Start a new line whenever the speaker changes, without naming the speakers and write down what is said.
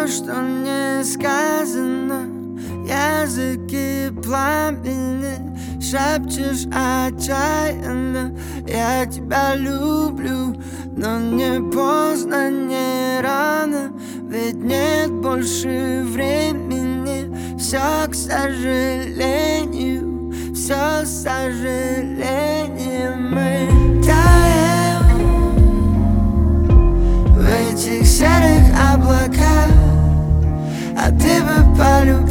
что не сказано. Языки пламени шепчешь отчаянно. Я тебя люблю, но не поздно, не рано. Ведь нет больше времени. Все к сожалению, все с сожалением. Мы таем в этих серых облаках, а ты бы полюбила